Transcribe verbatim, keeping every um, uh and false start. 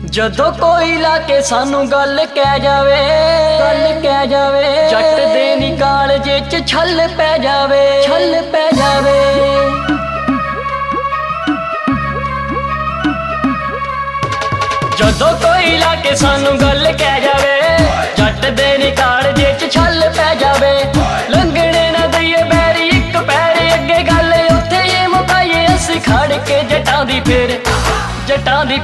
ਜਦੋਂ ਕੋਈ ਲਾ ਕੇ ਸਾਨੂੰ ਗੱਲ ਕਹਿ ਜਾਵੇ ਗੱਲ ਕਹਿ ਜਾਵੇ ਜੱਟ ਦੇ ਨੀ ਕਾਲਜੇ ਚ ਛੱਲ ਪੈ ਜਾਵੇ ਛੱਲ ਪੈ ਜਾਵੇ। ਜਦੋਂ ਕੋਈ ਲਾ ਕੇ ਸਾਨੂੰ ਗੱਲ ਕਹਿ ਜਾਵੇ ਜੱਟ ਦੇ ਨੀ ਕਾਲਜੇ ਚ ਛੱਲ ਪੈ ਜਾਵੇ।